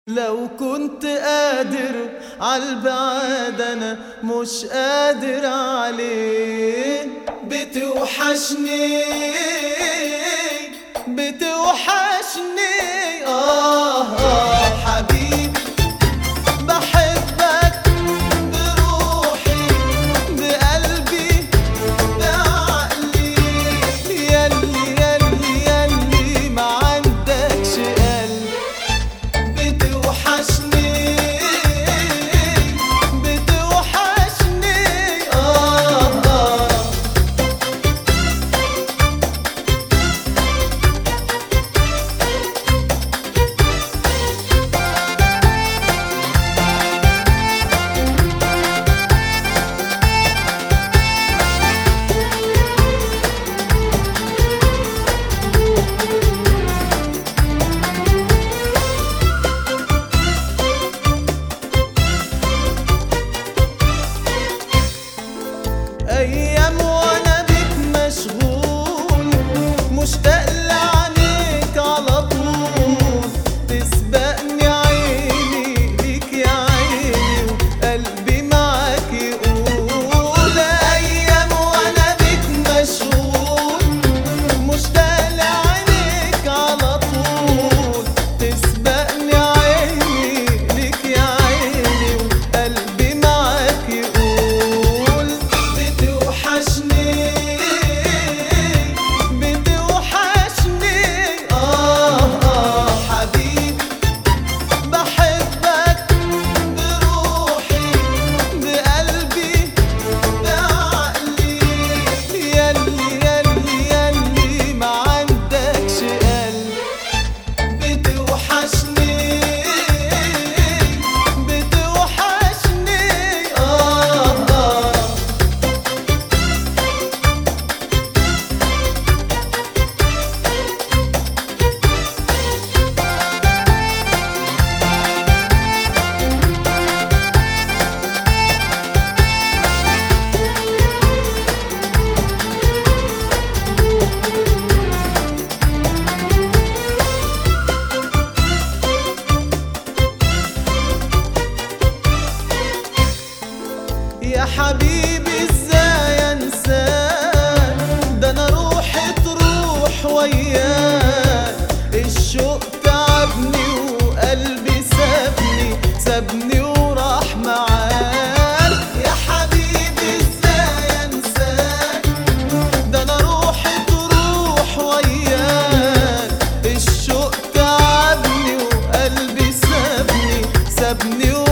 لو كنت قادر عالبعاد انا مش قادر عليه. بتوحشني بتوحشني حبيبي، بحبك بروحي بقلبي بعقلي، ياللي ياللي ياللي ما عندكش قلب. بتوحشني بتوحشني أيام وأنا بيك مشغول، مشتاق لعينيك على طول. تسبقني عيني ليك يا عيني وقلبي معاك يقول. أيام وأنا بيك مشغول، مشتاق لعينيك على طول. تسبقني عيني ليك يا عيني وقلبي معاك يقول. يا حبيبي ازاي انساك، ده انا روحي تروح وياك. الشوق تعبني وقلبي سابني وراح معاك. يا حبيبي ازاي انساك، ده انا روحي تروح وياك. الشوق تعبني وقلبي سابني